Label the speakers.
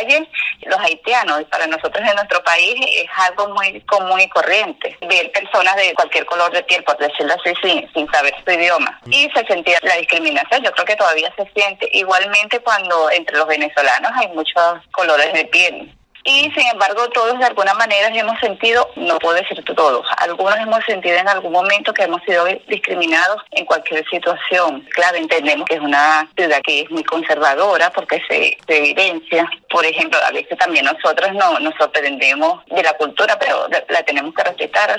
Speaker 1: calle, los haitianos, y para nosotros en nuestro país es algo muy común y corriente. Ver personas de cualquier color de piel, por decirlo así, sin saber su idioma. Y se sentía la discriminación, yo creo que todavía se siente. Igualmente cuando entre los venezolanos hay muchos colores de piel. Y sin embargo todos de alguna manera hemos sentido, no puedo decir todos, algunos hemos sentido en algún momento que hemos sido discriminados en cualquier situación. Claro, entendemos que es una ciudad que es muy conservadora porque se evidencia. Por ejemplo, a veces también nosotros nos sorprendemos de la cultura, pero la tenemos que respetar.